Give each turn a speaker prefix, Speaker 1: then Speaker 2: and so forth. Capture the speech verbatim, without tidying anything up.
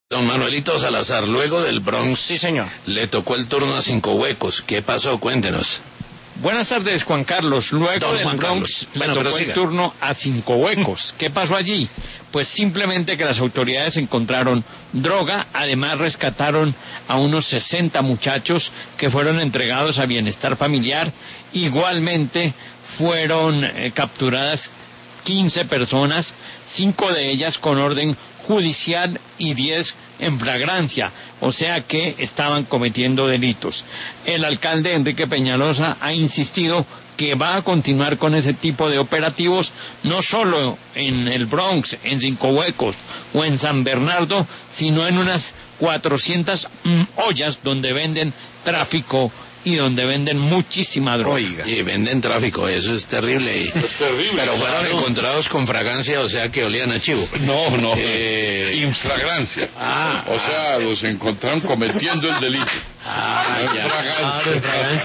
Speaker 1: Don Manuelito Salazar, luego del Bronx,
Speaker 2: Sí, señor.
Speaker 1: le tocó el turno a Cinco Huecos. ¿Qué pasó? Cuéntenos.
Speaker 2: Buenas tardes, Juan Carlos. Luego
Speaker 1: Don
Speaker 2: del
Speaker 1: Juan
Speaker 2: Bronx
Speaker 1: Carlos.
Speaker 2: le
Speaker 1: Bueno,
Speaker 2: tocó
Speaker 1: pero
Speaker 2: el
Speaker 1: siga.
Speaker 2: turno a Cinco Huecos. ¿Qué pasó allí? Pues simplemente que las autoridades encontraron droga, además rescataron a unos sesenta muchachos que fueron entregados a Bienestar Familiar. Igualmente fueron eh, capturadas quince personas, cinco de ellas con orden judicial y diez en flagrancia, o sea que estaban cometiendo delitos. El alcalde Enrique Peñalosa ha insistido que va a continuar con ese tipo de operativos, no solo en el Bronx, en Cinco Huecos o en San Bernardo, sino en unas cuatrocientas mm, ollas donde venden tráfico y donde venden muchísima droga.
Speaker 1: Oiga. Y venden tráfico, eso es terrible. Y...
Speaker 3: Es terrible.
Speaker 1: Pero fueron
Speaker 3: claro.
Speaker 1: encontrados con fragancia, o sea que olían a chivo.
Speaker 3: No, no.
Speaker 1: Eh,
Speaker 3: Infragrancia.
Speaker 1: Ah,
Speaker 3: o sea, los encontraron cometiendo el delito.
Speaker 1: Ah,
Speaker 3: No es
Speaker 1: ya.
Speaker 3: fragancia.
Speaker 2: Claro, fragancia.